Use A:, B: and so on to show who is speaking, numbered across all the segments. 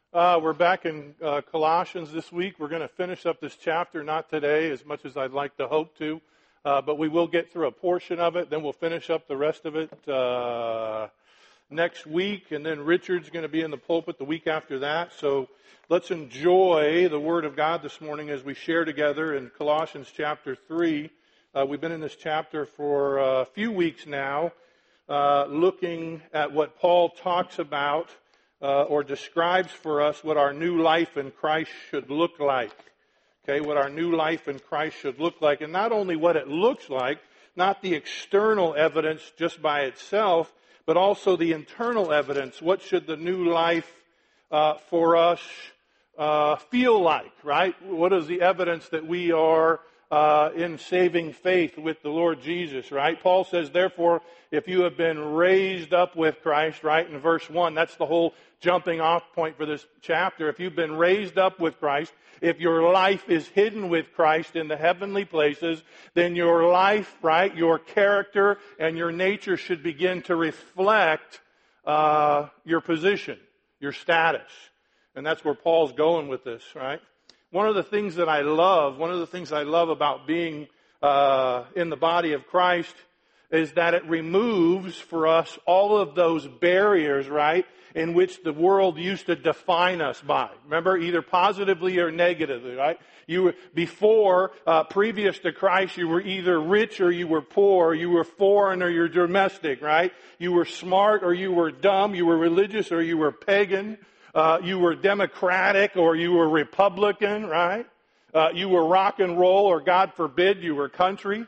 A: We're back in Colossians this week. We're going to finish up this chapter, not today as much as I'd like to hope to, but we will get through a portion of it. Then we'll finish up the rest of it next week, and then Richard's going to be in the pulpit the week after that. So let's enjoy the Word of God this morning as we share together in Colossians chapter 3. We've been in this chapter for a few weeks now, looking at what Paul talks about or describes for us what our new life in Christ should look like. Okay, what our new life in Christ should look like. And not only what it looks like, not the external evidence just by itself, but also the internal evidence. What should the new life for us feel like, right? What is the evidence that we are in saving faith with the Lord Jesus, right? Paul says, therefore, if you have been raised up with Christ, right, in verse 1, that's the whole jumping off point for this chapter. If you've been raised up with Christ, if your life is hidden with Christ in the heavenly places, then your life, right, your character and your nature should begin to reflect your position, your status. And that's where Paul's going with this, right? One of the things I love about being in the body of Christ is that it removes for us all of those barriers, right, in which the world used to define us by. Remember, either positively or negatively, right? You were, previous to Christ, you were either rich or you were poor, you were foreign or you're domestic, right? You were smart or you were dumb, you were religious or you were pagan. You were Democratic or you were Republican, right? You were rock and roll or, God forbid, you were country.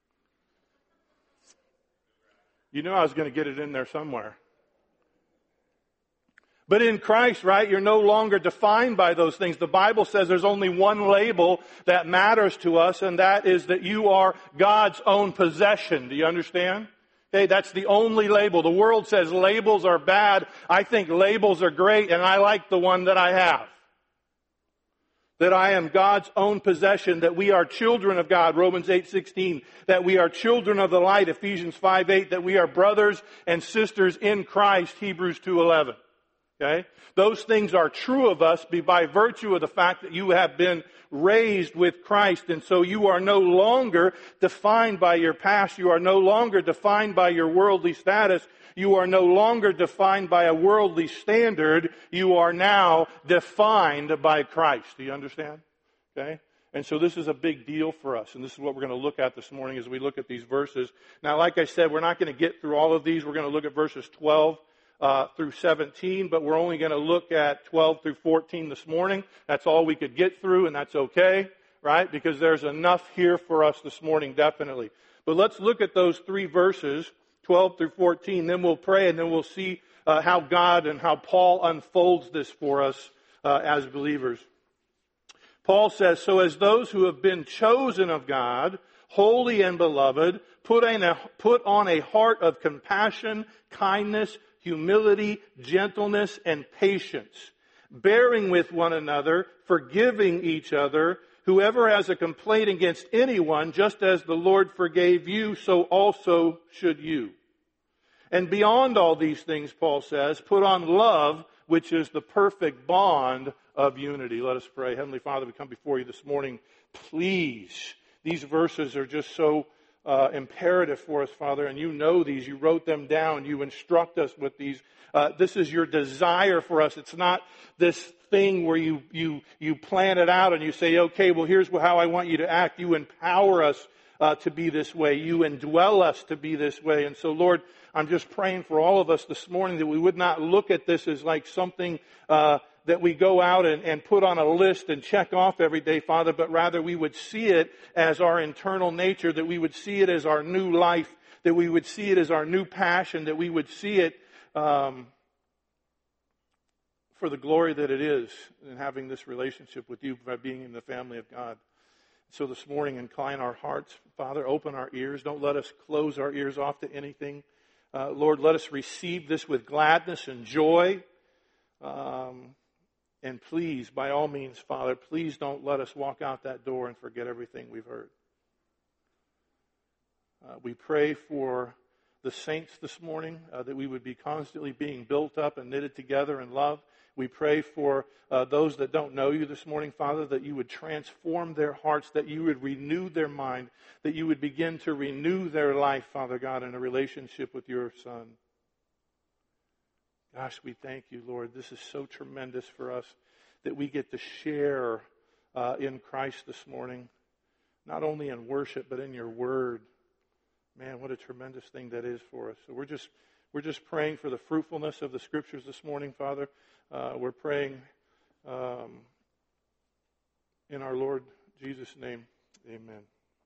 A: You knew I was going to get it in there somewhere. But in Christ, right, you're no longer defined by those things. The Bible says there's only one label that matters to us, and that is that you are God's own possession. Do you understand? Okay, that's the only label. The world says labels are bad. I think labels are great, and I like the one that I have. That I am God's own possession, that we are children of God, Romans 8:16, that we are children of the light, Ephesians 5:8, that we are brothers and sisters in Christ, Hebrews 2:11. Okay? Those things are true of us by virtue of the fact that you have been raised with Christ, and so you are no longer defined by your past. You are no longer defined by your worldly status. You are no longer defined by a worldly standard. You are now defined by Christ. Do you understand? Okay? And so this is a big deal for us, and this is what we're going to look at this morning as we look at these verses. Now, like I said, we're not going to get through all of these. We're going to look at verses 12 through 17, but we're only going to look at 12 through 14 this morning. That's all we could get through, and that's okay, right? Because there's enough here for us this morning, definitely. But let's look at those three verses, 12 through 14, then we'll pray, and then we'll see how God and how Paul unfolds this for us as believers. Paul says, so as those who have been chosen of God, holy and beloved, put on a heart of compassion, kindness, humility, gentleness, and patience, bearing with one another, forgiving each other. Whoever has a complaint against anyone, just as the Lord forgave you, so also should you. And beyond all these things, Paul says, put on love, which is the perfect bond of unity. Let us pray. Heavenly Father, we come before you this morning. Please, these verses are just so imperative for us, Father, and you know these. You wrote them down. You instruct us with these. This is your desire for us. It's not this thing where you plan it out and you say, okay, well, here's how I want you to act. You empower us to be this way. You indwell us to be this way. And so, Lord, I'm just praying for all of us this morning that we would not look at this as like something that we go out and put on a list and check off every day, Father, but rather we would see it as our internal nature, that we would see it as our new life, that we would see it as our new passion, that we would see it for the glory that it is in having this relationship with you by being in the family of God. So this morning, incline our hearts, Father, open our ears. Don't let us close our ears off to anything. Lord, let us receive this with gladness and joy. And please, by all means, Father, please don't let us walk out that door and forget everything we've heard. We pray for the saints this morning, that we would be constantly being built up and knitted together in love. We pray for those that don't know you this morning, Father, that you would transform their hearts, that you would renew their mind, that you would begin to renew their life, Father God, in a relationship with your Son. Gosh, we thank you, Lord. This is so tremendous for us that we get to share in Christ this morning, not only in worship, but in your word. Man, what a tremendous thing that is for us. So we're just praying for the fruitfulness of the Scriptures this morning, Father. We're praying in our Lord Jesus' name. Amen.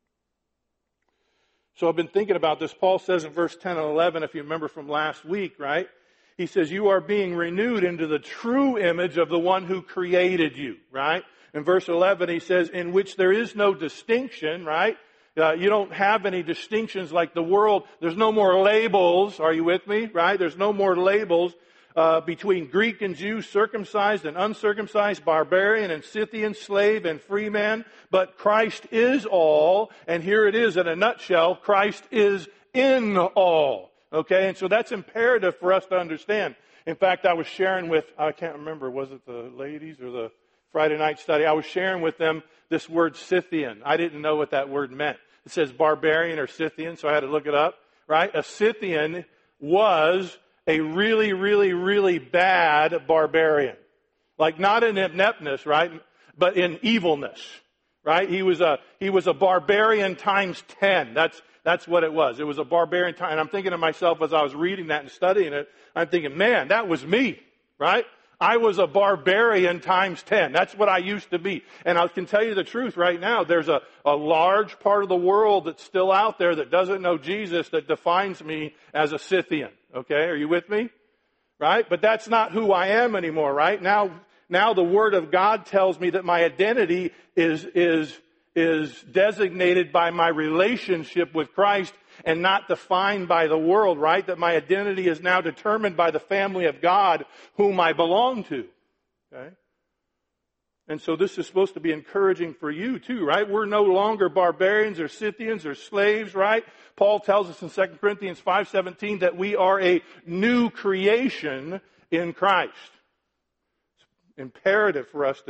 A: So I've been thinking about this. Paul says in verse 10 and 11, if you remember from last week, right? He says, you are being renewed into the true image of the one who created you, right? In verse 11, he says, in which there is no distinction, right? You don't have any distinctions like the world. There's no more labels. Are you with me? Right? There's no more labels between Greek and Jew, circumcised and uncircumcised, barbarian and Scythian, slave and free man. But Christ is all. And here it is in a nutshell. Christ is in all. Okay? And so that's imperative for us to understand. In fact, I was sharing with, I can't remember, was it the ladies or the Friday night study? I was sharing with them this word Scythian. I didn't know what that word meant. It says barbarian or Scythian, so I had to look it up, right? A Scythian was a really, really, really bad barbarian. Like not in ineptness, right? But in evilness, right? He was a barbarian times 10. That's what it was. It was a barbarian time. And I'm thinking to myself as I was reading that and studying it, I'm thinking, man, that was me, right? I was a barbarian times 10. That's what I used to be. And I can tell you the truth right now. There's a large part of the world that's still out there that doesn't know Jesus that defines me as a Scythian. Okay? Are you with me? Right? But that's not who I am anymore, right? Now the Word of God tells me that my identity is designated by my relationship with Christ and not defined by the world, right? That my identity is now determined by the family of God whom I belong to. Okay? And so this is supposed to be encouraging for you too, right? We're no longer barbarians or Scythians or slaves, right? Paul tells us in 2 Corinthians 5:17 that we are a new creation in Christ. It's imperative for us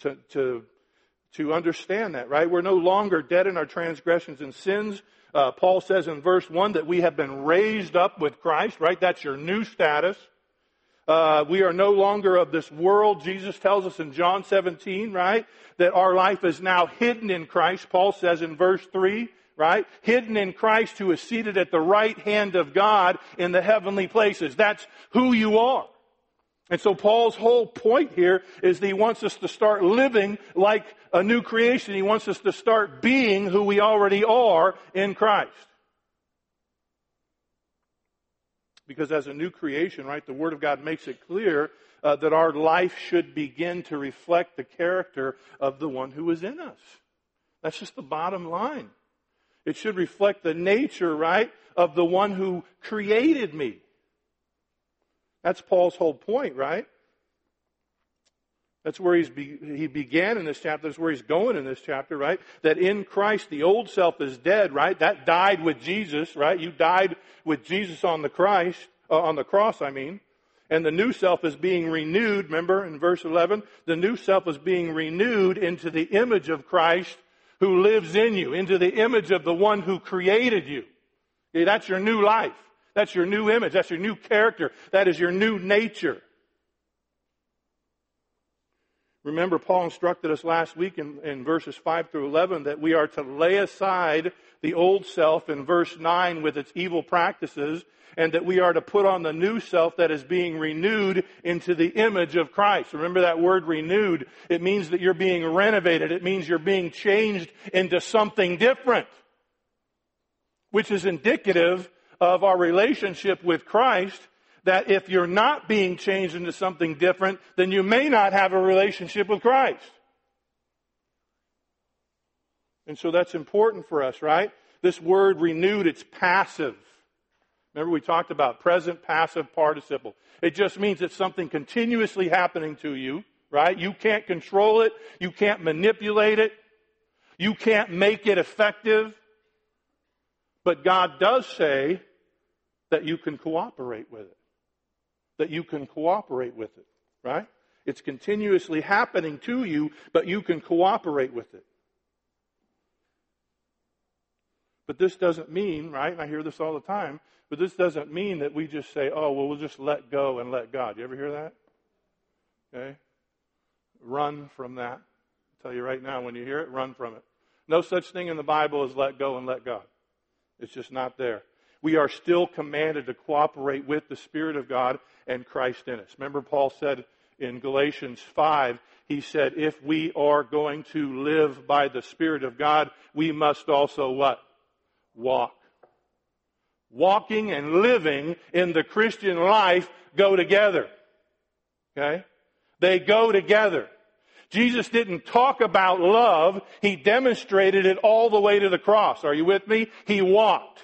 A: to understand that, right? We're no longer dead in our transgressions and sins. Paul says in verse 1 that we have been raised up with Christ, right? That's your new status. We are no longer of this world. Jesus tells us in John 17, right? That our life is now hidden in Christ. Paul says in verse 3, right? Hidden in Christ who is seated at the right hand of God in the heavenly places. That's who you are. And so Paul's whole point here is that he wants us to start living like a new creation. He wants us to start being who we already are in Christ. Because as a new creation, right, the Word of God makes it clear that our life should begin to reflect the character of the one who is in us. That's just the bottom line. It should reflect the nature, right, of the one who created me. That's Paul's whole point, right? That's where he began in this chapter. That's where he's going in this chapter, right? That in Christ the old self is dead, right? That died with Jesus, right? You died with Jesus on the cross, and the new self is being renewed. Remember in verse 11, the new self is being renewed into the image of Christ who lives in you, into the image of the one who created you. Okay, that's your new life. That's your new image. That's your new character. That is your new nature. Remember, Paul instructed us last week in verses 5 through 11 that we are to lay aside the old self in verse 9 with its evil practices, and that we are to put on the new self that is being renewed into the image of Christ. Remember that word renewed. It means that you're being renovated. It means you're being changed into something different, which is indicative of our relationship with Christ, that if you're not being changed into something different, then you may not have a relationship with Christ. And so that's important for us, right? This word renewed, it's passive. Remember we talked about present passive participle. It just means it's something continuously happening to you, right? You can't control it. You can't manipulate it. You can't make it effective. But God does say that you can cooperate with it. That you can cooperate with it, right? It's continuously happening to you, but you can cooperate with it. But this doesn't mean, right, and I hear this all the time, but this doesn't mean that we just say, oh, well, we'll just let go and let God. You ever hear that? Okay? Run from that. I'll tell you right now, when you hear it, run from it. No such thing in the Bible as let go and let God. It's just not there. We are still commanded to cooperate with the Spirit of God and Christ in us. Remember Paul said in Galatians 5, he said, if we are going to live by the Spirit of God, we must also what? Walk. Walking and living in the Christian life go together. Okay? They go together. Jesus didn't talk about love. He demonstrated it all the way to the cross. Are you with me? He walked.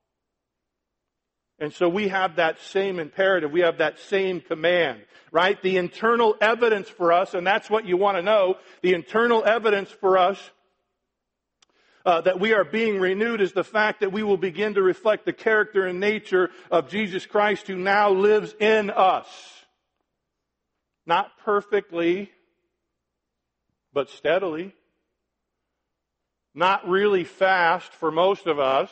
A: And so we have that same imperative. We have that same command, right? The internal evidence for us, and that's what you want to know, the internal evidence for us that we are being renewed is the fact that we will begin to reflect the character and nature of Jesus Christ who now lives in us. Not perfectly, but steadily. Not really fast for most of us.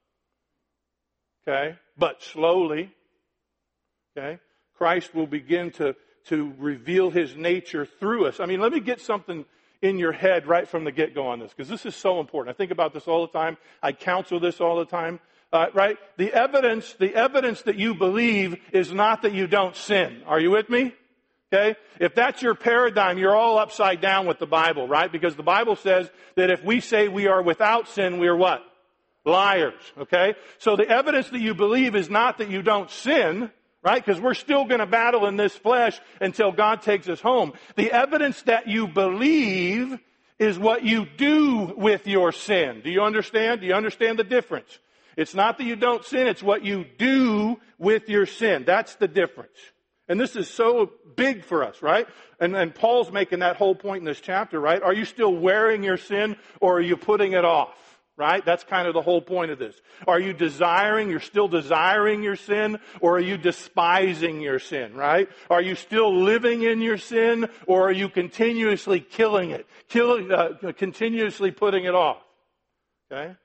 A: Okay? But slowly. Okay? Christ will begin to reveal His nature through us. I mean, let me get something in your head right from the get-go on this, because this is so important. I think about this all the time. I counsel this all the time. Right? The evidence that you believe is not that you don't sin. Are you with me? Okay? If that's your paradigm, you're all upside down with the Bible, right? Because the Bible says that if we say we are without sin, we are what? Liars. Okay? So the evidence that you believe is not that you don't sin, right? Because we're still going to battle in this flesh until God takes us home. The evidence that you believe is what you do with your sin. Do you understand? Do you understand the difference? It's not that you don't sin, it's what you do with your sin. That's the difference. And this is so big for us, right? And Paul's making that whole point in this chapter, right? Are you still wearing your sin or are you putting it off? Right? That's kind of the whole point of this. Are you you're still desiring your sin, or are you despising your sin, right? Are you still living in your sin, or are you continuously killing it? Continuously putting it off? Okay?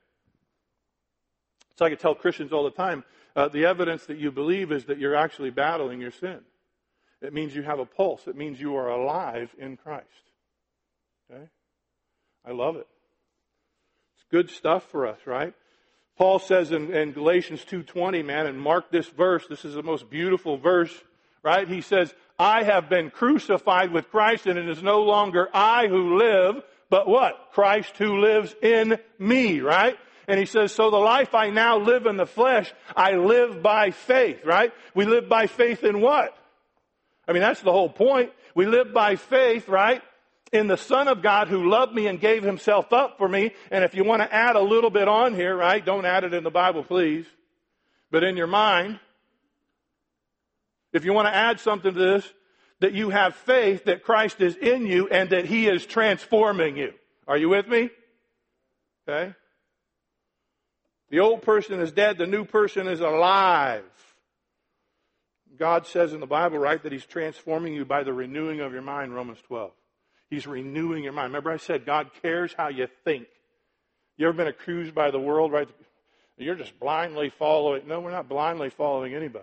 A: So I can tell Christians all the time, the evidence that you believe is that you're actually battling your sin. It means you have a pulse. It means you are alive in Christ. Okay? I love it. Good stuff for us, right? Paul says in Galatians 2:20, man, and mark this verse. This is the most beautiful verse, right? He says, I have been crucified with Christ, and it is no longer I who live, but what? Christ who lives in me, right? And he says, so the life I now live in the flesh, I live by faith, right? We live by faith in what? I mean, that's the whole point. We live by faith, right? In the Son of God who loved me and gave Himself up for me. And if you want to add a little bit on here, right? Don't add it in the Bible, please. But in your mind, if you want to add something to this, that you have faith that Christ is in you and that He is transforming you. Are you with me? Okay? The old person is dead, the new person is alive. God says in the Bible, right, that He's transforming you by the renewing of your mind, Romans 12. He's renewing your mind. Remember I said God cares how you think. You ever been accused by the world, right? You're just blindly following. No, we're not blindly following anybody.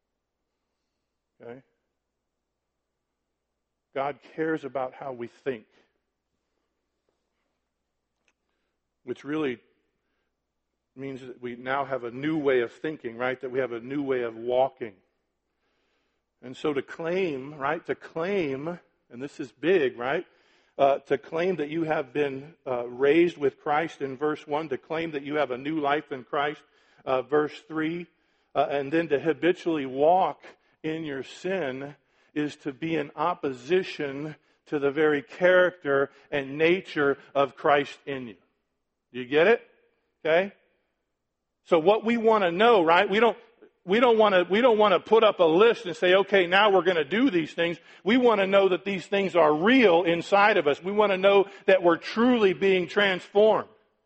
A: Okay? God cares about how we think. Which really means that we now have a new way of thinking, right? That we have a new way of walking. And so to claim, right? To claim, and this is big, right? To claim that you have been raised with Christ in verse 1, to claim that you have a new life in Christ, verse 3, and then to habitually walk in your sin is to be in opposition to the very character and nature of Christ in you. Do you get it? Okay? So what we want to know, right? We don't want to put up a list and say, okay, now we're going to do these things. We want to know that these things are real inside of us. We want to know that we're truly being transformed.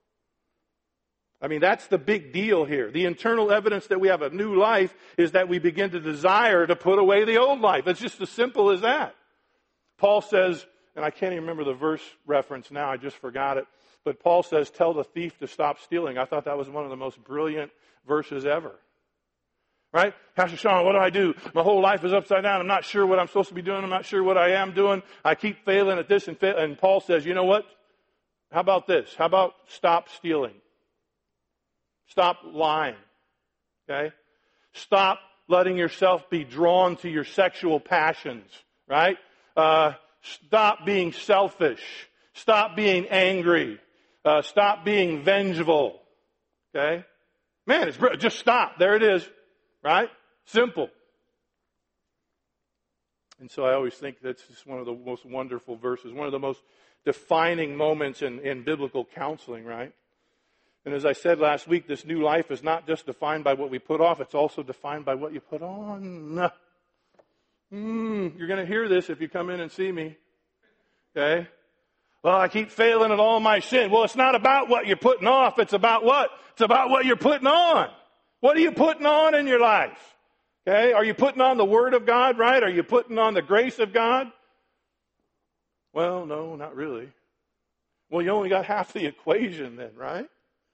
A: I mean, that's the big deal here. The internal evidence that we have a new life is that we begin to desire to put away the old life. It's just as simple as that. Paul says, and I can't even remember the verse reference now, I just forgot it, but Paul says, tell the thief to stop stealing. I thought that was one of the most brilliant verses ever. Right? Pastor Sean, what do I do? My whole life is upside down. I'm not sure what I'm supposed to be doing. I'm not sure what I am doing. I keep failing at this and Paul says, you know what? How about this? How about stop stealing? Stop lying. Okay? Stop letting yourself be drawn to your sexual passions. Right? Stop being selfish. Stop being angry. Stop being vengeful. Okay? Man, just stop. There it is. Right? Simple. And so I always think that's just one of the most wonderful verses, one of the most defining moments in biblical counseling, right? And as I said last week, this new life is not just defined by what we put off, it's also defined by what you put on. You're going to hear this if you come in and see me. Okay? Well, I keep failing at all my sin. Well, it's not about what you're putting off, it's about what? It's about what you're putting on. What are you putting on in your life? Okay? Are you putting on the Word of God, right? Are you putting on the grace of God? Well, no, not really. Well, you only got half the equation then, right?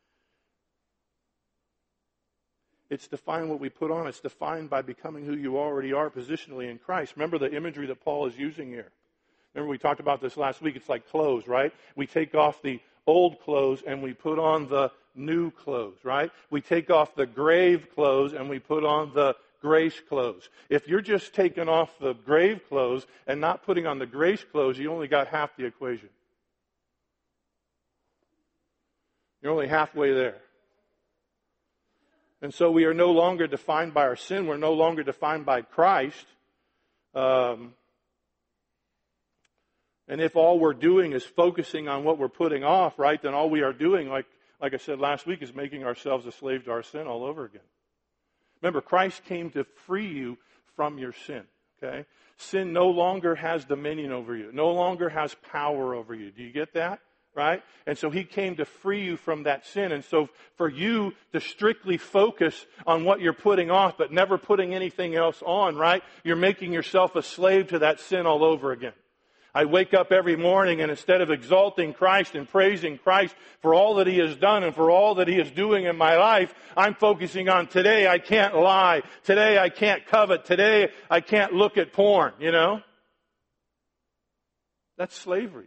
A: It's defined what we put on. It's defined by becoming who you already are positionally in Christ. Remember the imagery that Paul is using here. Remember we talked about this last week. It's like clothes, right? We take off the old clothes and we put on the new clothes, right? We take off the grave clothes and we put on the grace clothes. If you're just taking off the grave clothes and not putting on the grace clothes, you only got half the equation. You're only halfway there. And so we are no longer defined by our sin. We're no longer defined by Christ. And if all we're doing is focusing on what we're putting off, right, then all we are doing, like I said last week, is making ourselves a slave to our sin all over again. Remember, Christ came to free you from your sin. Okay? Sin no longer has dominion over you. No longer has power over you. Do you get that? Right? And so He came to free you from that sin. And so for you to strictly focus on what you're putting off, but never putting anything else on, right? You're making yourself a slave to that sin all over again. I wake up every morning and instead of exalting Christ and praising Christ for all that He has done and for all that He is doing in my life, I'm focusing on today I can't lie. Today I can't covet. Today I can't look at porn, you know? That's slavery.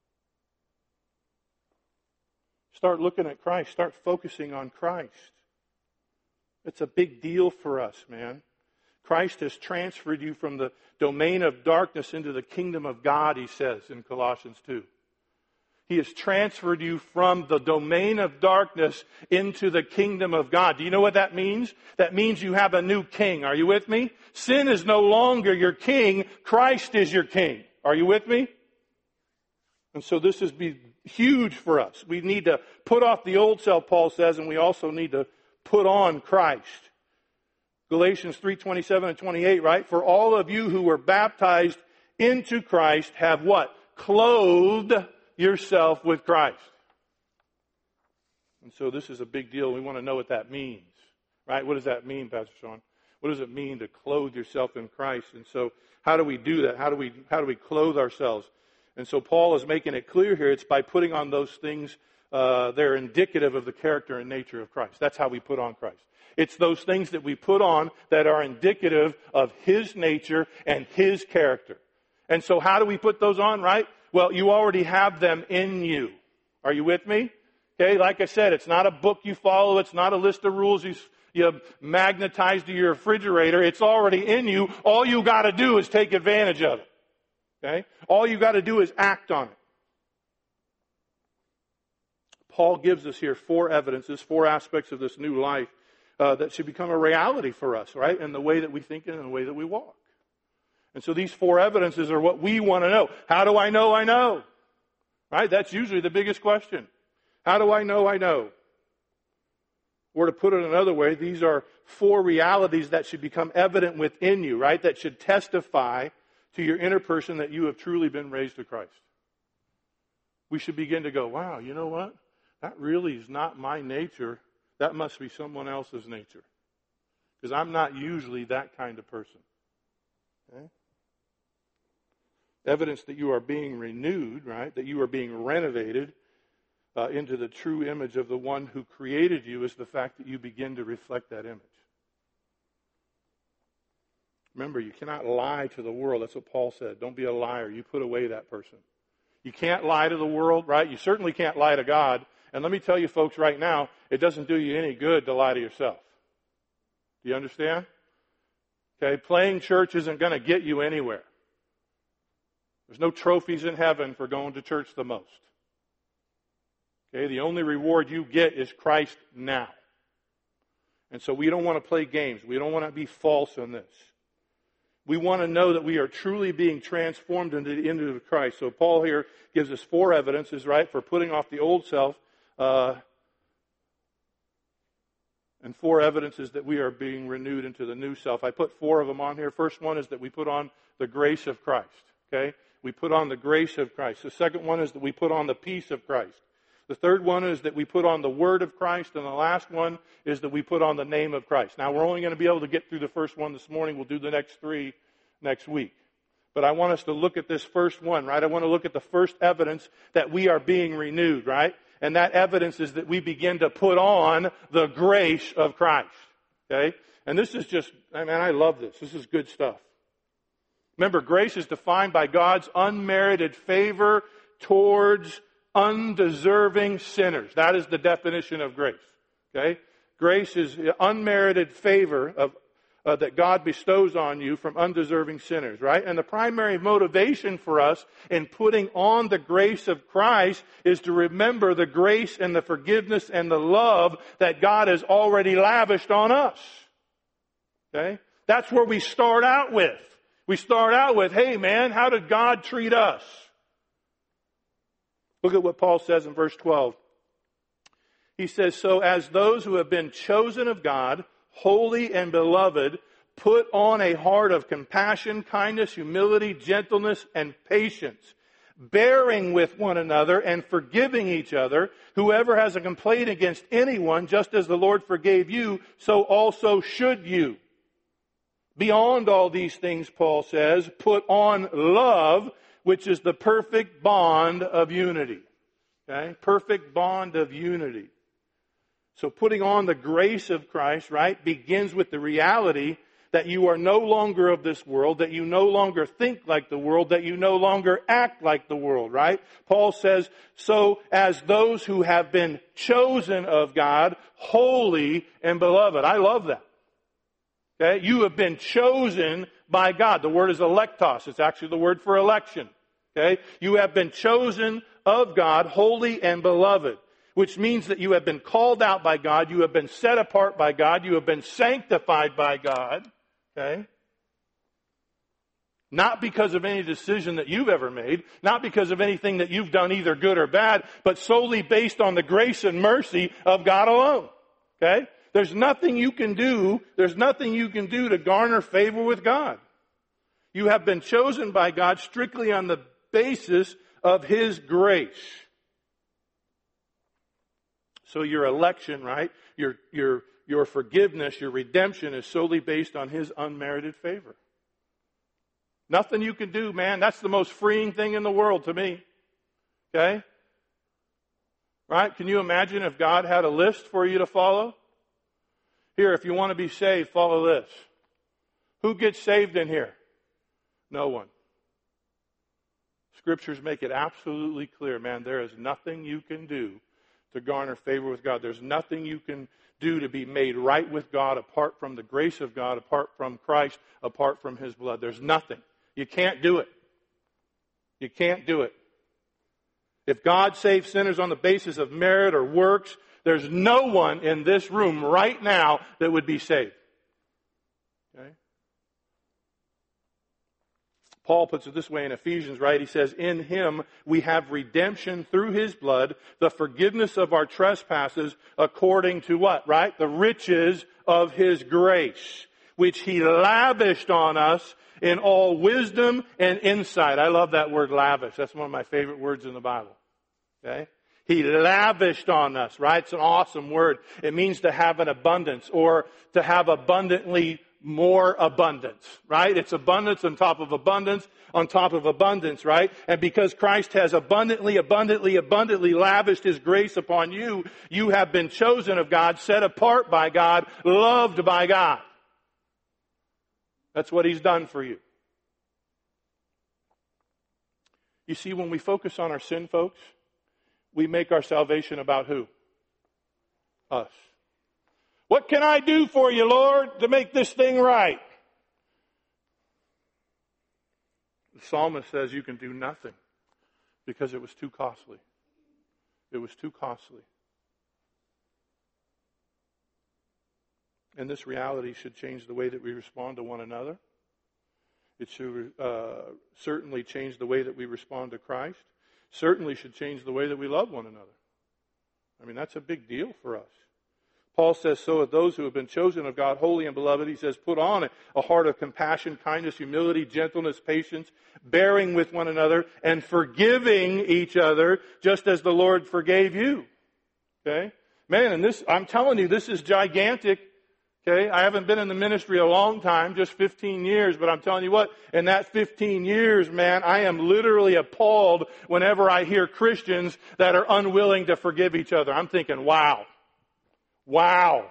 A: Start looking at Christ. Start focusing on Christ. It's a big deal for us, man. Christ has transferred you from the domain of darkness into the kingdom of God, he says in Colossians 2. He has transferred you from the domain of darkness into the kingdom of God. Do you know what that means? That means you have a new king. Are you with me? Sin is no longer your king. Christ is your king. Are you with me? And so this is huge for us. We need to put off the old self, Paul says, and we also need to put on Christ. Galatians 3:27 and 28, right? For all of you who were baptized into Christ have what? Clothed yourself with Christ. And so this is a big deal. We want to know what that means, right? What does that mean, Pastor Sean? What does it mean to clothe yourself in Christ? And so how do we do that? How do we clothe ourselves? And so Paul is making it clear here. It's by putting on those things that are indicative of the character and nature of Christ. That's how we put on Christ. It's those things that we put on that are indicative of His nature and His character. And so how do we put those on, right? Well, you already have them in you. Are you with me? Okay, like I said, it's not a book you follow. It's not a list of rules you magnetize to your refrigerator. It's already in you. All you got to do is take advantage of it. Okay? All you got to do is act on it. Paul gives us here four evidences, four aspects of this new life that should become a reality for us, right? In the way that we think and in the way that we walk. And so these four evidences are what we want to know. How do I know I know? Right? That's usually the biggest question. How do I know I know? Or to put it another way, these are four realities that should become evident within you, right? That should testify to your inner person that you have truly been raised to Christ. We should begin to go, wow, you know what? That really is not my nature. That must be someone else's nature. Because I'm not usually that kind of person. Okay? Evidence that you are being renewed, right? That you are being renovated into the true image of the one who created you is the fact that you begin to reflect that image. Remember, you cannot lie to the world. That's what Paul said. Don't be a liar. You put away that person. You can't lie to the world, right? You certainly can't lie to God. And let me tell you folks right now, it doesn't do you any good to lie to yourself. Do you understand? Okay, playing church isn't going to get you anywhere. There's no trophies in heaven for going to church the most. Okay, the only reward you get is Christ now. And so we don't want to play games. We don't want to be false in this. We want to know that we are truly being transformed into the image of Christ. So Paul here gives us 4 evidences, right, for putting off the old self, and 4 evidences that we are being renewed into the new self. I put 4 of them on here. First one is that we put on the grace of Christ. Okay? We put on the grace of Christ. The second one is that we put on the peace of Christ. The third one is that we put on the word of Christ. And the last one is that we put on the name of Christ. Now, we're only going to be able to get through the first one this morning. We'll do the next 3 next week. But I want us to look at this first one, right? I want to look at the first evidence that we are being renewed, right? And that evidence is that we begin to put on the grace of Christ. Okay? And this is just, I love this. This is good stuff. Remember, grace is defined by God's unmerited favor towards undeserving sinners. That is the definition of grace. Okay? Grace is unmerited favor that God bestows on you from undeserving sinners, right? And the primary motivation for us in putting on the grace of Christ is to remember the grace and the forgiveness and the love that God has already lavished on us. Okay? That's where we start out with. We start out with, hey man, how did God treat us? Look at what Paul says in verse 12. He says, so as those who have been chosen of God, holy and beloved, put on a heart of compassion, kindness, humility, gentleness, and patience, bearing with one another and forgiving each other. Whoever has a complaint against anyone, just as the Lord forgave you, so also should you. Beyond all these things, Paul says, put on love, which is the perfect bond of unity. Okay? Perfect bond of unity. So putting on the grace of Christ, right, begins with the reality that you are no longer of this world, that you no longer think like the world, that you no longer act like the world, right? Paul says, so as those who have been chosen of God, holy and beloved. I love that. Okay? You have been chosen by God. The word is electos. It's actually the word for election. Okay? You have been chosen of God, holy and beloved, which means that you have been called out by God, you have been set apart by God, you have been sanctified by God. Okay? Not because of any decision that you've ever made, not because of anything that you've done either good or bad, but solely based on the grace and mercy of God alone. Okay? There's nothing you can do to garner favor with God. You have been chosen by God strictly on the basis of His grace. So your election, right? Your forgiveness, your redemption is solely based on His unmerited favor. Nothing you can do, man. That's the most freeing thing in the world to me. Okay? Right? Can you imagine if God had a list for you to follow? Here, if you want to be saved, follow this. Who gets saved in here? No one. Scriptures make it absolutely clear, man, there is nothing you can do to garner favor with God. There's nothing you can do to be made right with God apart from the grace of God, apart from Christ, apart from His blood. There's nothing. You can't do it. You can't do it. If God saves sinners on the basis of merit or works, there's no one in this room right now that would be saved. Okay? Paul puts it this way in Ephesians, right? He says, in Him we have redemption through His blood, the forgiveness of our trespasses according to what, right? The riches of His grace, which He lavished on us in all wisdom and insight. I love that word lavish. That's one of my favorite words in the Bible. Okay? He lavished on us, right? It's an awesome word. It means to have an abundance or to have abundantly more abundance, right? It's abundance on top of abundance on top of abundance, right? And because Christ has abundantly lavished His grace upon you, you have been chosen of God, set apart by God, loved by God. That's what He's done for you. You see, when we focus on our sin, folks, we make our salvation about who? Us. What can I do for you, Lord, to make this thing right? The psalmist says you can do nothing because it was too costly. It was too costly. And this reality should change the way that we respond to one another. It should certainly change the way that we respond to Christ. Certainly should change the way that we love one another. I mean, that's a big deal for us. Paul says, so of those who have been chosen of God, holy and beloved, he says, put on a heart of compassion, kindness, humility, gentleness, patience, bearing with one another, and forgiving each other, just as the Lord forgave you. Okay? Man, and this, I'm telling you, this is gigantic. Okay? I haven't been in the ministry a long time, just 15 years, but I'm telling you what, in that 15 years, man, I am literally appalled whenever I hear Christians that are unwilling to forgive each other. I'm thinking, wow. Wow.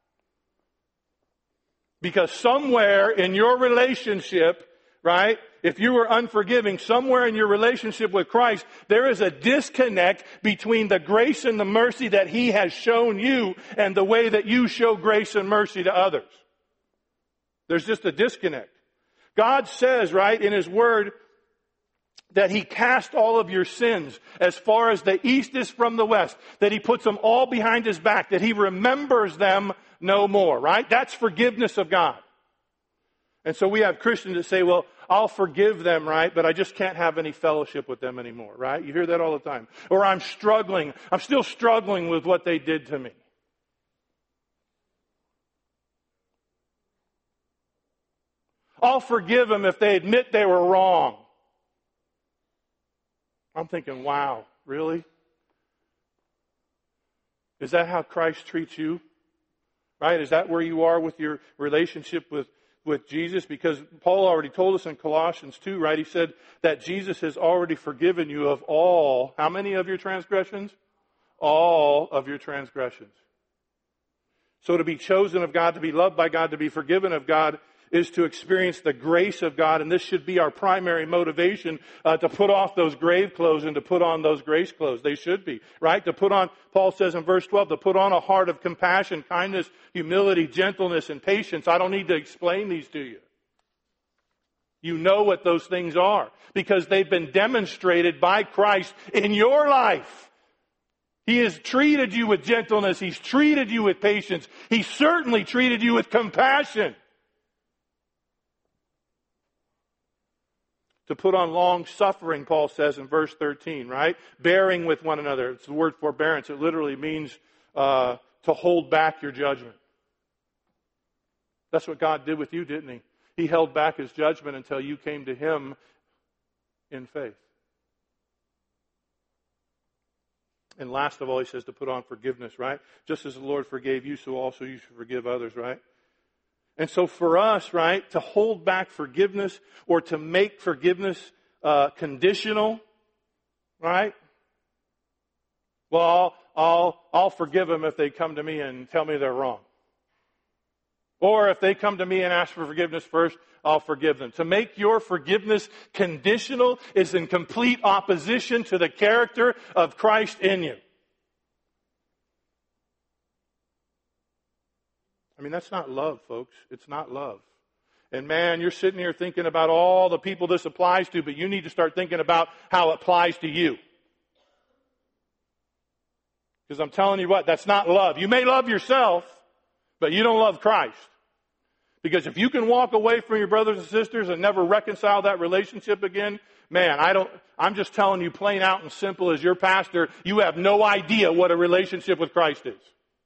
A: Because somewhere in your relationship, right, if you were unforgiving, somewhere in your relationship with Christ, there is a disconnect between the grace and the mercy that He has shown you and the way that you show grace and mercy to others. There's just a disconnect. God says, right, in His Word, that He cast all of your sins as far as the east is from the west, that He puts them all behind His back, that He remembers them no more, right? That's forgiveness of God. And so we have Christians that say, well, I'll forgive them, right? But I just can't have any fellowship with them anymore, right? You hear that all the time. Or I'm still struggling with what they did to me. I'll forgive them if they admit they were wrong. I'm thinking, wow, really? Is that how Christ treats you? Right? Is that where you are with your relationship with Jesus? Because Paul already told us in Colossians 2, right? He said that Jesus has already forgiven you of all, how many of your transgressions? All of your transgressions. So to be chosen of God, to be loved by God, to be forgiven of God, is to experience the grace of God, and this should be our primary motivation to put off those grave clothes and to put on those grace clothes. They should be, right? To put on, Paul says in verse 12, to put on a heart of compassion, kindness, humility, gentleness, and patience. I don't need to explain these to you. You know what those things are because they've been demonstrated by Christ in your life. He has treated you with gentleness. He's treated you with patience. He certainly treated you with compassion. To put on long suffering, Paul says in verse 13, right? Bearing with one another. It's the word forbearance. It literally means to hold back your judgment. That's what God did with you, didn't He? He held back His judgment until you came to Him in faith. And last of all, He says to put on forgiveness, right? Just as the Lord forgave you, so also you should forgive others, right? And so for us, right, to hold back forgiveness or to make forgiveness conditional, right? Well, I'll forgive them if they come to me and tell me they're wrong. Or if they come to me and ask for forgiveness first, I'll forgive them. To make your forgiveness conditional is in complete opposition to the character of Christ in you. I mean, that's not love, folks. It's not love. And man, you're sitting here thinking about all the people this applies to, but you need to start thinking about how it applies to you. Because I'm telling you what, that's not love. You may love yourself, but you don't love Christ. Because if you can walk away from your brothers and sisters and never reconcile that relationship again, man, I'm just telling you plain out and simple as your pastor, you have no idea what a relationship with Christ is.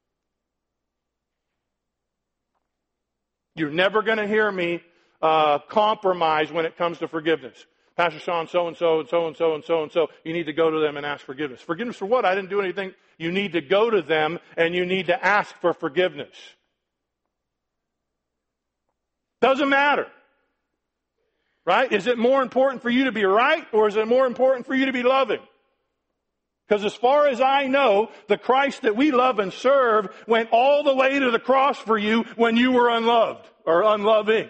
A: You're never going to hear me compromise when it comes to forgiveness. Pastor Sean, so-and-so, and so-and-so, and so-and-so, you need to go to them and ask forgiveness. Forgiveness for what? I didn't do anything. You need to go to them and you need to ask for forgiveness. Doesn't matter. Right? Is it more important for you to be right, or is it more important for you to be loving? Because as far as I know, the Christ that we love and serve went all the way to the cross for you when you were unloved or unloving.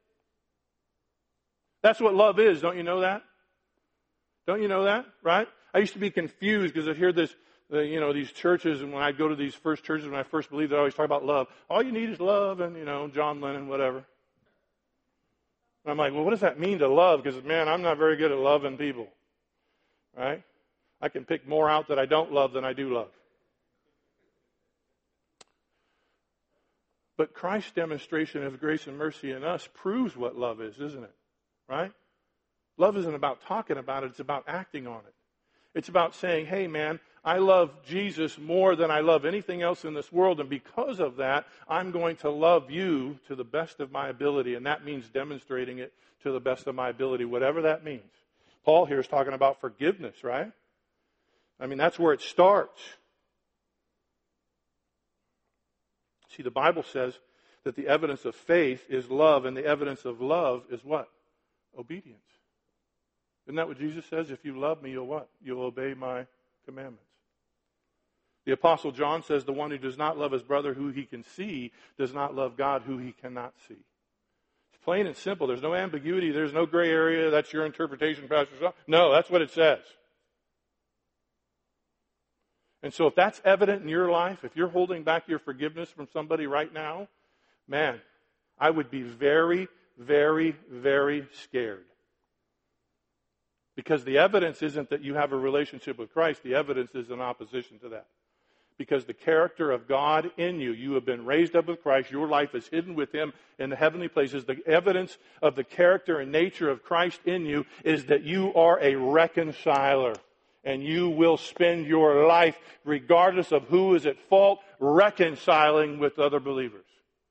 A: That's what love is. Don't you know that? Don't you know that? Right? I used to be confused because I'd hear this, these churches, and when I'd go to these first churches when I first believed, they always talk about love. All you need is love, and, John Lennon, whatever. And I'm like, well, what does that mean to love? Because, man, I'm not very good at loving people. Right? I can pick more out that I don't love than I do love. But Christ's demonstration of grace and mercy in us proves what love is, isn't it? Right? Love isn't about talking about it. It's about acting on it. It's about saying, hey, man, I love Jesus more than I love anything else in this world. And because of that, I'm going to love you to the best of my ability. And that means demonstrating it to the best of my ability, whatever that means. Paul here is talking about forgiveness, right? I mean, that's where it starts. See, the Bible says that the evidence of faith is love, and the evidence of love is what? Obedience. Isn't that what Jesus says? If you love me, you'll what? You'll obey my commandments. The Apostle John says the one who does not love his brother who he can see does not love God who he cannot see. It's plain and simple. There's no ambiguity. There's no gray area. That's your interpretation, Pastor John. No, that's what it says. And so if that's evident in your life, if you're holding back your forgiveness from somebody right now, man, I would be very, very, very scared. Because the evidence isn't that you have a relationship with Christ. The evidence is in opposition to that. Because the character of God in you, you have been raised up with Christ. Your life is hidden with Him in the heavenly places. The evidence of the character and nature of Christ in you is that you are a reconciler. And you will spend your life, regardless of who is at fault, reconciling with other believers.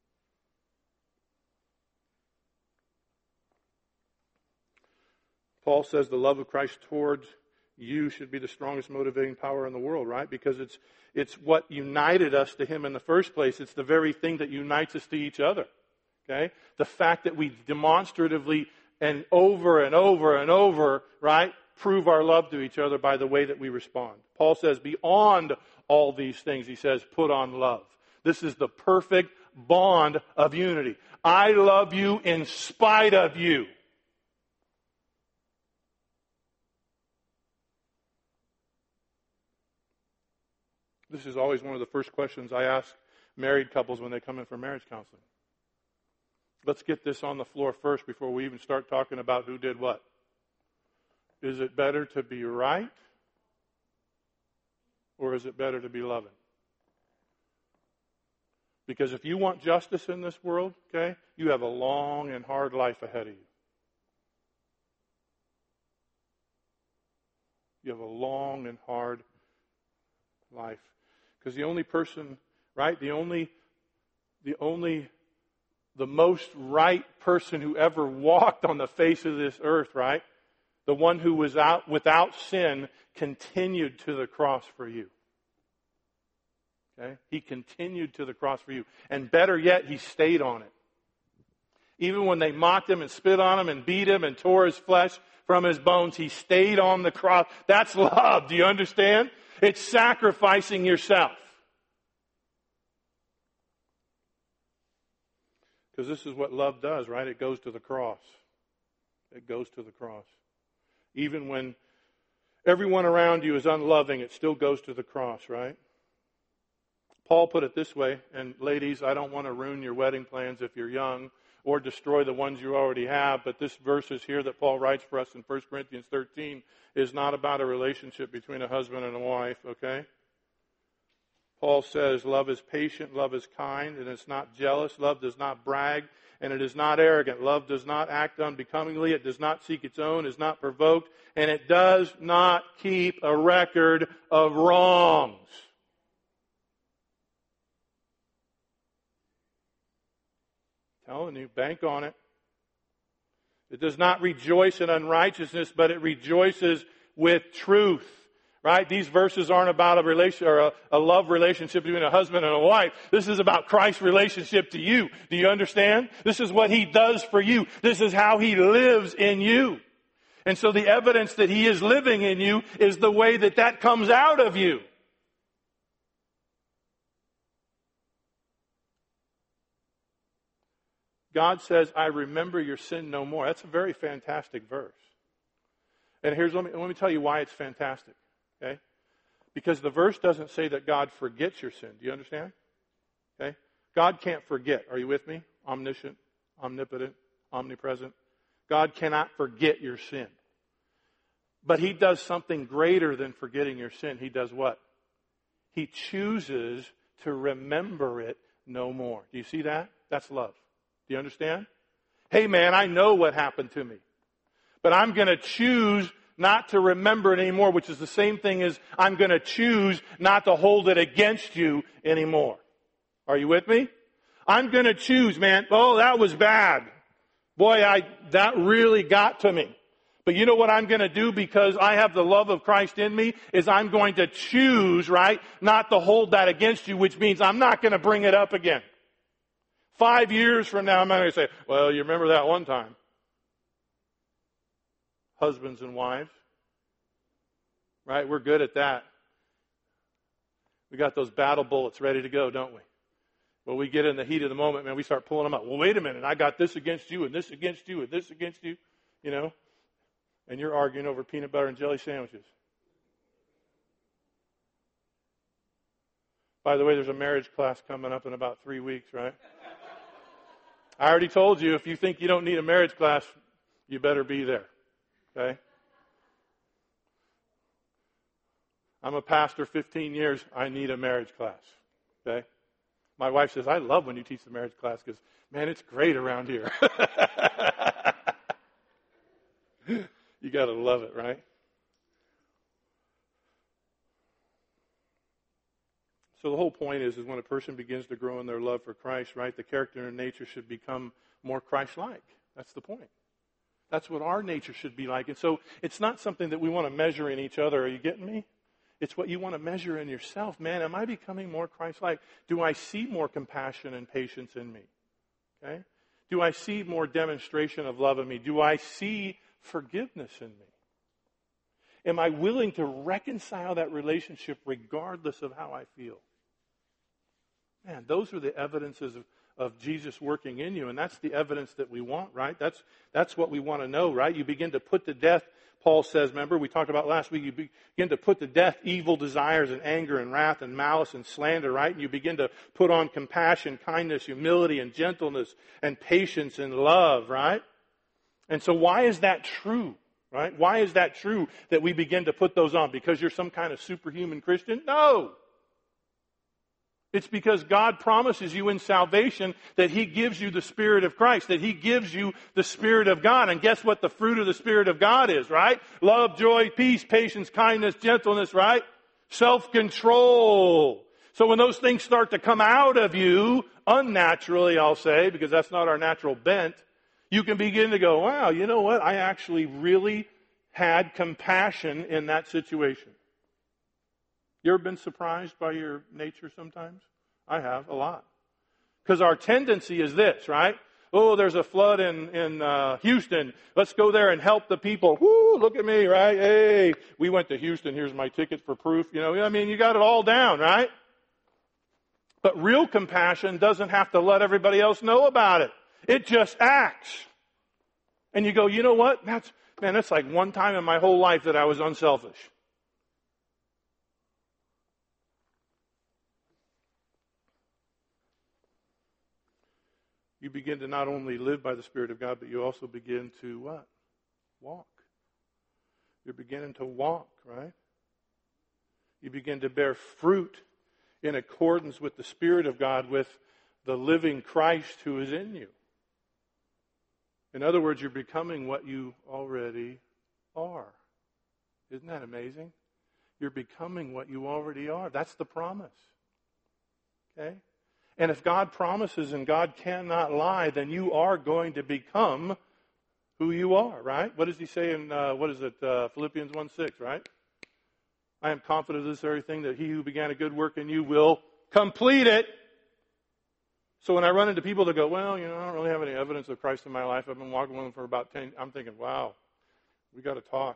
A: Paul says the love of Christ towards you should be the strongest motivating power in the world, right? Because it's what united us to Him in the first place. It's the very thing that unites us to each other. Okay? The fact that we demonstratively and over, right, prove our love to each other by the way that we respond. Paul says beyond all these things, he says, put on love. This is the perfect bond of unity. I love you in spite of you. This is always one of the first questions I ask married couples when they come in for marriage counseling. Let's get this on the floor first before we even start talking about who did what. Is it better to be right, or is it better to be loving? Because if you want justice in this world, okay, you have a long and hard life ahead of you. You have a long and hard life. Because the only person, right, the most right person who ever walked on the face of this earth, right, the one who was without sin, continued to the cross for you. Okay? He continued to the cross for you. And better yet, He stayed on it. Even when they mocked Him and spit on Him and beat Him and tore His flesh from His bones, He stayed on the cross. That's love. Do you understand? It's sacrificing yourself. Because this is what love does, right? It goes to the cross. It goes to the cross. Even when everyone around you is unloving, it still goes to the cross, right? Paul put it this way, and ladies, I don't want to ruin your wedding plans if you're young or destroy the ones you already have, but this verse is here that Paul writes for us in 1 Corinthians 13 is not about a relationship between a husband and a wife, okay? Paul says, love is patient, love is kind, and it's not jealous. Love does not brag, and it is not arrogant. Love does not act unbecomingly. It does not seek its own, is not provoked, and it does not keep a record of wrongs. Telling you, bank on it. It does not rejoice in unrighteousness, but it rejoices with truth. Right? These verses aren't about a relation or a love relationship between a husband and a wife. This is about Christ's relationship to you. Do you understand? This is what He does for you. This is how He lives in you. And so the evidence that He is living in you is the way that that comes out of you. God says, I remember your sin no more. That's a very fantastic verse. And let me tell you why it's fantastic. Okay? Because the verse doesn't say that God forgets your sin. Do you understand? Okay? God can't forget. Are you with me? Omniscient, omnipotent, omnipresent. God cannot forget your sin. But He does something greater than forgetting your sin. He does what? He chooses to remember it no more. Do you see that? That's love. Do you understand? Hey man, I know what happened to me. But I'm going to choose not to remember it anymore, which is the same thing as I'm going to choose not to hold it against you anymore. Are you with me? I'm going to choose, man, oh, that was bad. Boy, that really got to me. But you know what I'm going to do because I have the love of Christ in me is I'm going to choose, right, not to hold that against you, which means I'm not going to bring it up again. 5 years from now, I'm not going to say, well, you remember that one time. Husbands and wives, right? We're good at that. We got those battle bullets ready to go, don't we? Well, we get in the heat of the moment, man, we start pulling them out. Well, wait a minute, I got this against you and this against you and this against you, you know? And you're arguing over peanut butter and jelly sandwiches. By the way, there's a marriage class coming up in about 3 weeks, right? I already told you, if you think you don't need a marriage class, you better be there. Okay? I'm a pastor 15 years. I need a marriage class. Okay? My wife says, I love when you teach the marriage class because, man, it's great around here. You got to love it, right? So the whole point is when a person begins to grow in their love for Christ, right, the character and nature should become more Christ-like. That's the point. That's what our nature should be like. And so it's not something that we want to measure in each other. Are you getting me? It's what you want to measure in yourself. Man, am I becoming more Christ-like? Do I see more compassion and patience in me? Okay? Do I see more demonstration of love in me? Do I see forgiveness in me? Am I willing to reconcile that relationship regardless of how I feel? Man, those are the evidences of Jesus working in you, and that's the evidence that we want, right? That's what we want to know, right? You begin to put to death, Paul says, remember, we talked about last week, you begin to put to death evil desires and anger and wrath and malice and slander, right? And you begin to put on compassion, kindness, humility, and gentleness, and patience and love, right? And so why is that true, right? Why is that true that we begin to put those on? Because you're some kind of superhuman Christian? No! It's because God promises you in salvation that He gives you the Spirit of Christ, that He gives you the Spirit of God. And guess what the fruit of the Spirit of God is, right? Love, joy, peace, patience, kindness, gentleness, right? Self-control. So when those things start to come out of you, unnaturally, I'll say, because that's not our natural bent, you can begin to go, wow, you know what? I actually really had compassion in that situation. You ever been surprised by your nature sometimes? I have, a lot. Because our tendency is this, right? Oh, there's a flood in Houston. Let's go there and help the people. Woo, look at me, right? Hey, we went to Houston. Here's my ticket for proof. You know, I mean, you got it all down, right? But real compassion doesn't have to let everybody else know about it. It just acts. And you go, you know what? That's like one time in my whole life that I was unselfish. You begin to not only live by the Spirit of God, but you also begin to what? Walk. You're beginning to walk, right? You begin to bear fruit in accordance with the Spirit of God, with the living Christ who is in you. In other words, you're becoming what you already are. Isn't that amazing? You're becoming what you already are. That's the promise. Okay? And if God promises and God cannot lie, then you are going to become who you are, right? What does He say in, Philippians 1:6, right? I am confident of this very thing, that he who began a good work in you will complete it. So when I run into people that go, well, I don't really have any evidence of Christ in my life. I've been walking with him for about 10. I'm thinking, wow, we got to talk.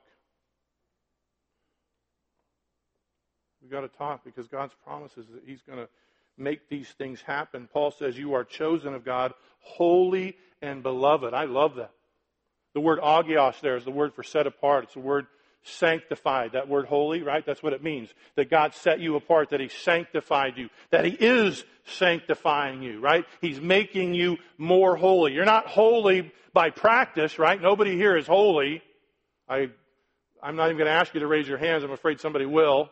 A: We got to talk, because God's promises that he's going to make these things happen. Paul says you are chosen of God, holy and beloved. I love that. The word agios there is the word for set apart. It's the word sanctified. That word holy, right? That's what it means. That God set you apart, that he sanctified you, that he is sanctifying you, right? He's making you more holy. You're not holy by practice, right? Nobody here is holy. I'm not even going to ask you to raise your hands. I'm afraid somebody will.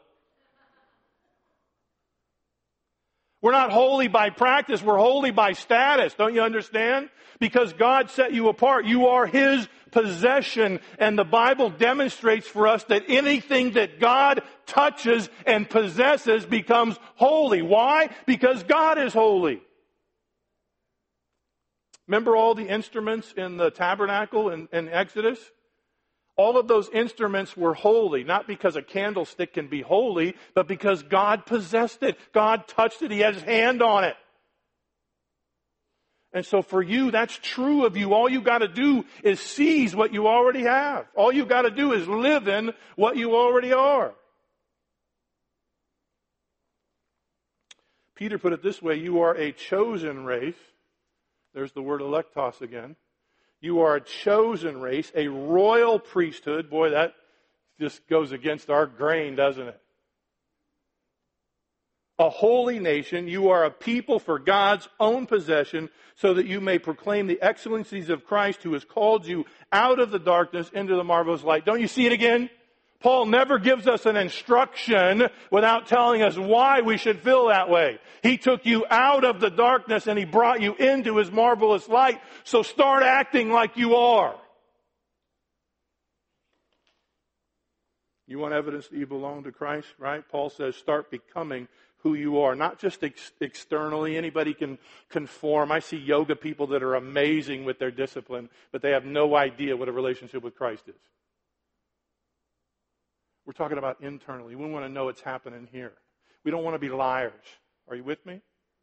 A: We're not holy by practice. We're holy by status. Don't you understand? Because God set you apart. You are his possession. And the Bible demonstrates for us that anything that God touches and possesses becomes holy. Why? Because God is holy. Remember all the instruments in the tabernacle in Exodus? All of those instruments were holy, not because a candlestick can be holy, but because God possessed it. God touched it. He had his hand on it. And so for you, that's true of you. All you got to do is seize what you already have. All you got to do is live in what you already are. Peter put it this way: you are a chosen race. There's the word electos again. You are a chosen race, a royal priesthood. Boy, that just goes against our grain, doesn't it? A holy nation. You are a people for God's own possession, so that you may proclaim the excellencies of Christ, who has called you out of the darkness into the marvelous light. Don't you see it again? Paul never gives us an instruction without telling us why we should feel that way. He took you out of the darkness and he brought you into his marvelous light. So start acting like you are. You want evidence that you belong to Christ, right? Paul says start becoming who you are, not just externally. Anybody can conform. I see yoga people that are amazing with their discipline, but they have no idea what a relationship with Christ is. We're talking about internally. We want to know what's happening here. We don't want to be liars. Are you with me?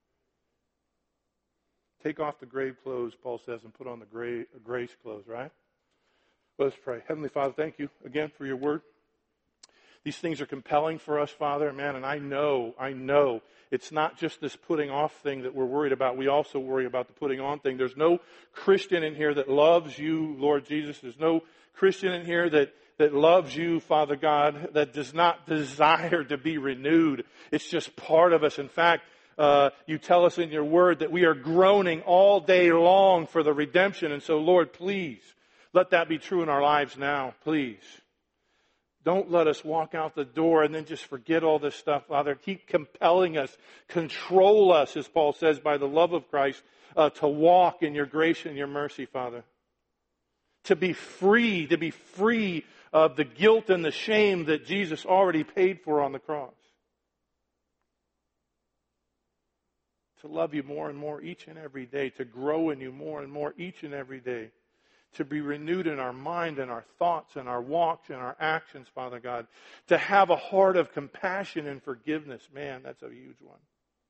A: Take off the grave clothes, Paul says, and put on the grace clothes, right? Let's pray. Heavenly Father, thank you again for your word. These things are compelling for us, Father, man, and I know it's not just this putting off thing that we're worried about. We also worry about the putting on thing. There's no Christian in here that loves you, Lord Jesus. There's no Christian in here that loves you, Father God, that does not desire to be renewed. It's just part of us. In fact, you tell us in your word that we are groaning all day long for the redemption. And so, Lord, please, let that be true in our lives now, please. Don't let us walk out the door and then just forget all this stuff, Father. Keep compelling us. Control us, as Paul says, by the love of Christ, to walk in your grace and your mercy, Father. To be free of the guilt and the shame that Jesus already paid for on the cross. To love you more and more each and every day. To grow in you more and more each and every day. To be renewed in our mind and our thoughts and our walks and our actions, Father God. To have a heart of compassion and forgiveness. Man, that's a huge one.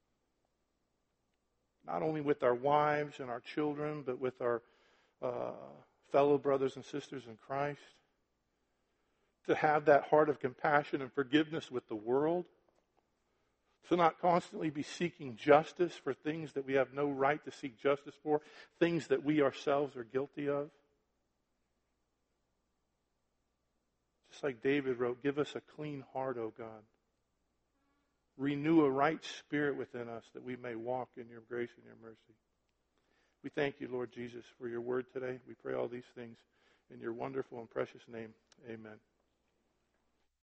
A: Not only with our wives and our children, but with our fellow brothers and sisters in Christ. To have that heart of compassion and forgiveness with the world. To not constantly be seeking justice for things that we have no right to seek justice for. Things that we ourselves are guilty of. Just like David wrote, give us a clean heart, O God. Renew a right spirit within us that we may walk in your grace and your mercy. We thank you, Lord Jesus, for your word today. We pray all these things in your wonderful and precious name. Amen.